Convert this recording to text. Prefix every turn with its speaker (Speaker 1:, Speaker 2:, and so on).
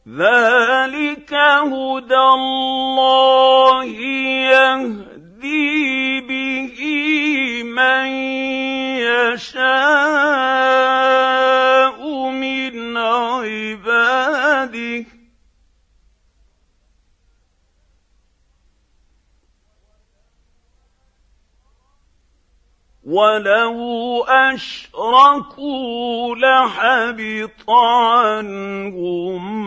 Speaker 1: ذلك هدى الله يهدي به من يشاء من عباده ولو أشركوا لحبط عنهم